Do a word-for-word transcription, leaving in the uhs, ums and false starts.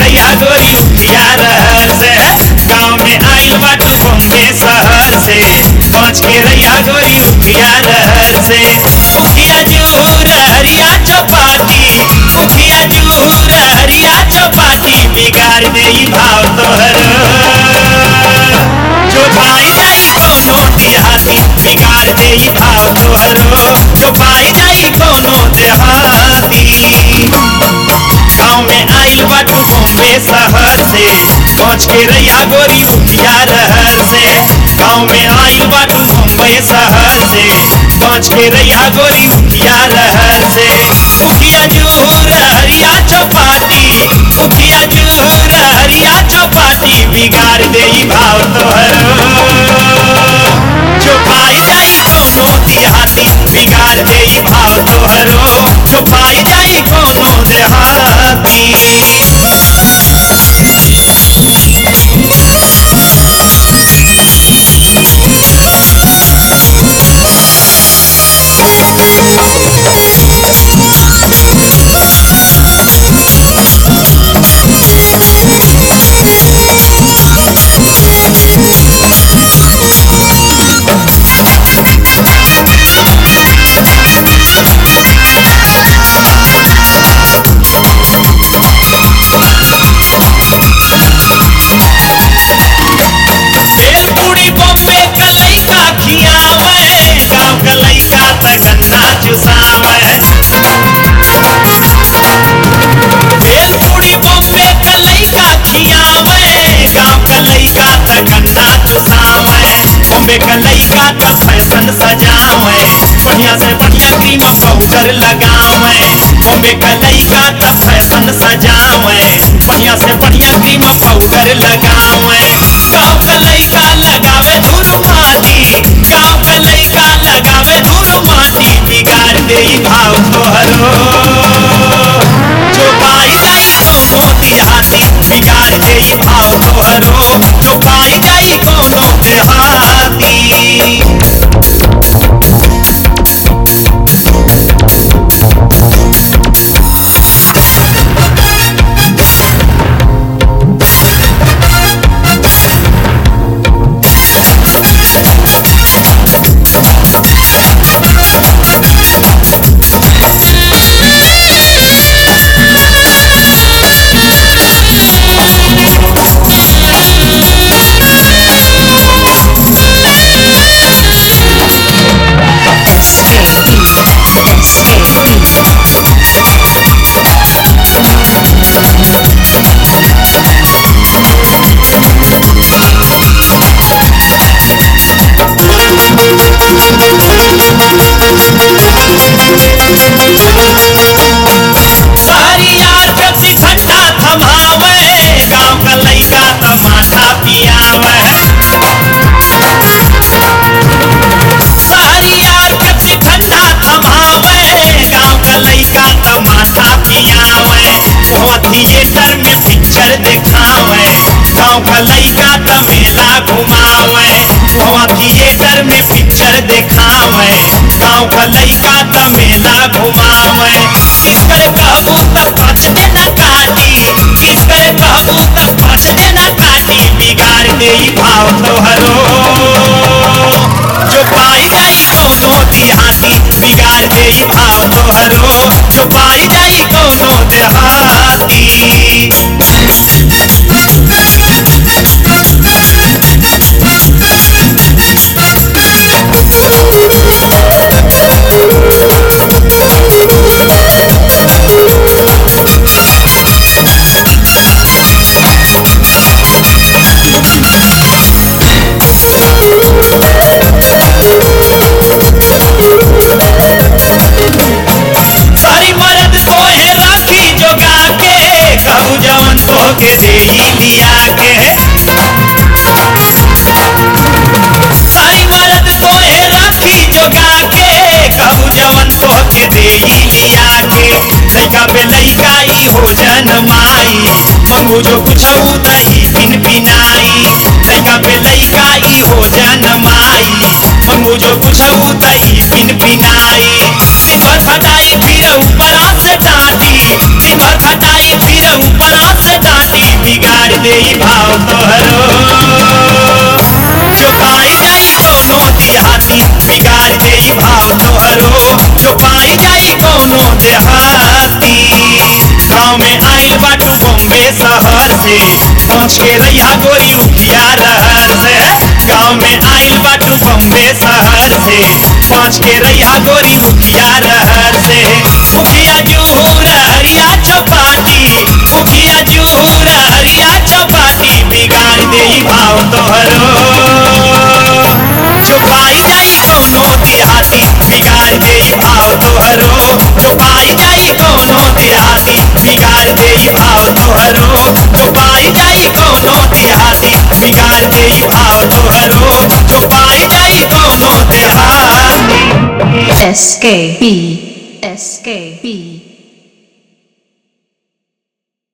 रैया गोरी उठिया रहर से गाँव में आइल बाटू बॉम्बे शहर से पहुँच के रैया गोरी उठिया रहर से उठिया जूर हरिया चौपाटी उठिया जूर हरिया चौपाटी बिगाड़ दे भाव तोहर जो पाई जाई कोनो देहाती बिगाड़ दे भाव तोहरो जो पाई जाई कोनो देहाती गाँव में आइल बाटू बॉम्बे शहर से पहुँच के रैया गोरी उठिया रहर से गाँव में आइल बाटू बॉम्बे शहर से पहुँच के रैया गोरी उठिया रहर से उठिया जूर हरिया चौपाटी उठिया जूर हरिया चौपाटी बिगाड़ दे भाव तोहरो जो पाई जाई कोनो देहाती बिगाड़ दे भाव तोहरो जो पाई जाई कोनो देहाती भेलपुरी बॉम्बे का लइका खियावे गाँव का लइका त गन्ना चुसावे भेलपुरी बॉम्बे का लइका खियावे गाँव का लइका त गन्ना चुसावे बॉम्बे का लइका त फैशन सजावे बढ़िया से बढ़िया क्रीम पाउडर लगावे बॉम्बे का लइका त फैशन सजावे बढ़िया से बढ़िया क्रीम पाउडर लगावे गाँव का लइका लगावे धूल माटी गाँव का लइका लगावे धूल माटी बिगाड़ दे भाव तोहरो जो पाई जाई कोनो देहाती बिगाड़ दे भाव तोहरो जो पाई जाई कोनो देहाती सारी यार पेप्सी ठंडा थमावे गाँव का लइका त माठा पियावे सारी यार पेप्सी ठंडा थमावे गाँव का लइका त माठा पियावे वहाँ थिएटर में पिक्चर दिखावे गाँव का लइका त मेला घुमावे वहाँ थिएटर में पिक्चर दिखावे गाँव का लइका त मेला घुमावे इसकर कहबू त पाँच देना काटी इसकर कहबू त पाँच देना काटी बिगाड़ दे भाव तोहरो जो पाई जाई कोनो देहाती बिगाड़ दे भाव तोहरो जो पाई जाई कोनो देहाती सारी मर्द तो है राखी जोगा के कहू जवन तो के दे लिया के सारी मर्द तो है राखी जोगा के कहू जवन तो के दे लिया के लइका पे लइका ई हो जनमाई मंगू जो कुछऊ तही बिन बिनाई लइका पे लइका ई हो जनमाई मंगू जो कुछऊ तही बिन बिनाई दिन भर खटाई फिर ऊपरा से डांटी दिन भर खटाई फिर ऊपरा से डांटी दे भाव तोहरो जो पाई जाई कोनो देहाती बिगाड़ दे भाव तोहरो जो पाई जाई कोनो देहाती गाँव में आइल बाटू बॉम्बे शहर से पहुँच के रैया गोरी उठिया रहर से गाँव में आइल बाटू बॉम्बे शहर से पहुँच के रैया गोरी उठिया रहर से उखिया जूहूर हरिया चौपाटी उखिया जूहूर हरिया चौपाटी बिगाड़ दे भाव तोहरो जो पाई जाई कोनो देहाती बिगाड़ दे भाव तोहरो जो पाई जाई कोनो देहाती बिगाड़ दे भाव तोहरो जो पाई जाई कोनो देहाती बिगाड़ दे भाव तोहरो जो पाई जाई कोनो देहाती S K B S K B